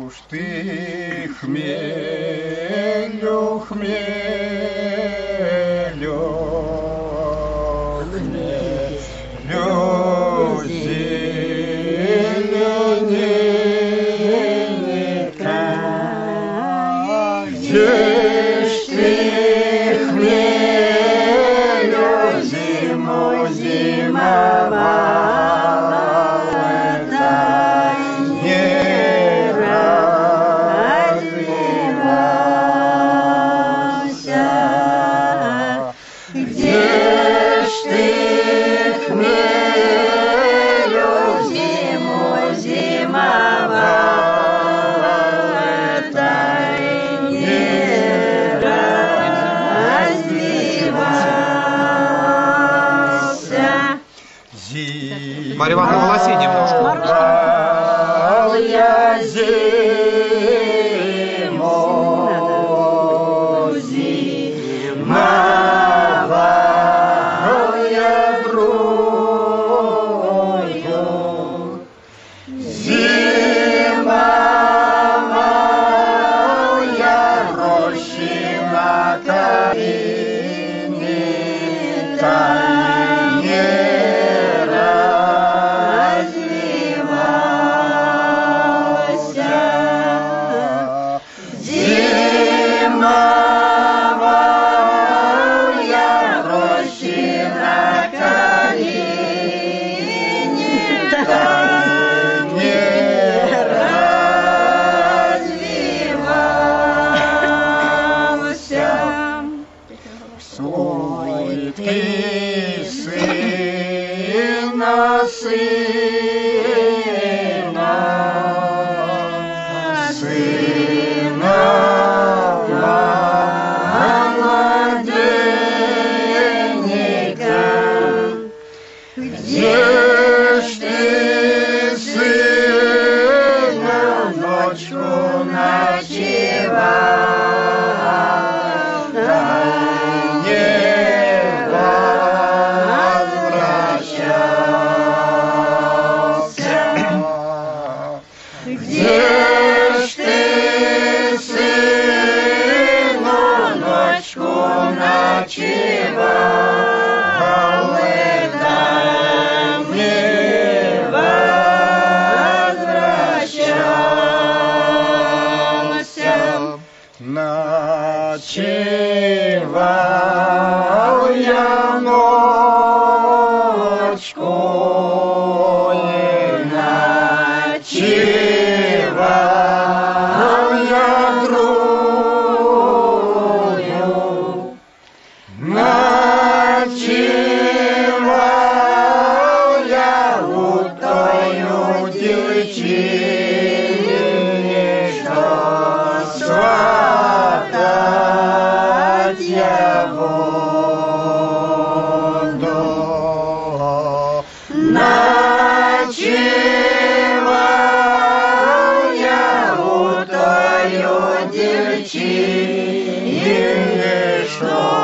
уж ты хмелю, хмелю, хмелю, зелененька, где ж ты хмелю зиму зимовала, не развивался. Где ж ты хмелю зиму зимовала, не развивался. Марья Ивановна, голоси немножко. Я зиму зимовал я другую, зимовал я рощи на Калине, не развивался. Зимовал я рощи на Калине, не развивался. Свой ты сына, сына, сына молоденька, где ж ты, сына, ночью ночевал, да не возвращался? Где ж ты, сына, ночью ночевал, да не возвращался? Ночевал я ночку, ночевал я другую, ночевал я у тою девчине, что сватать я буду. Ночевал я у тою девчине, что